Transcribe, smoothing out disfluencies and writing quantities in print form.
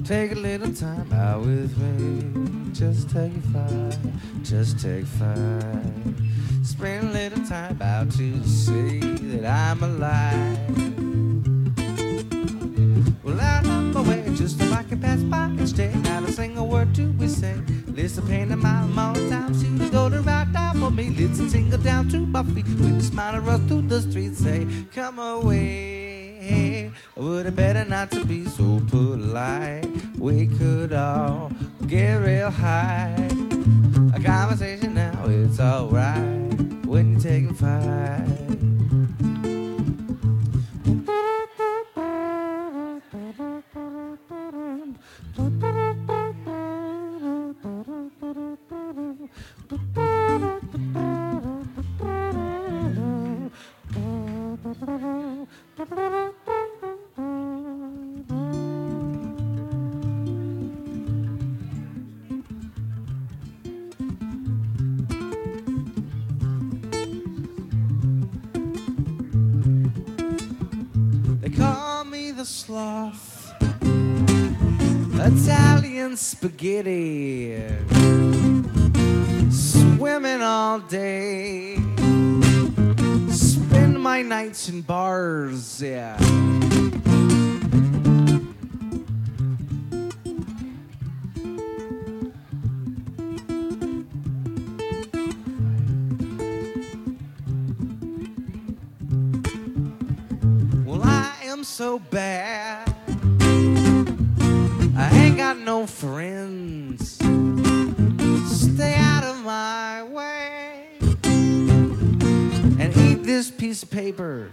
Take a little time out with me. Just take 5, just take 5. Spend a little time out to see that I'm alive. Well, out of my way, just so I can pass by each day. Not a single word do we say. Listen, painting my more time. See the daughter right down for me. Listen, single down to my feet. With a smile and rush through the streets. Say, come away. Would it better not to be so polite? We could all get real high. A conversation now, it's alright when you're taking 5. They call me the sloth, Italian spaghetti, swimming all day, spend my nights in bars, yeah. Well, I am so bad, I ain't got no friends. Stay out of my way and eat this piece of paper.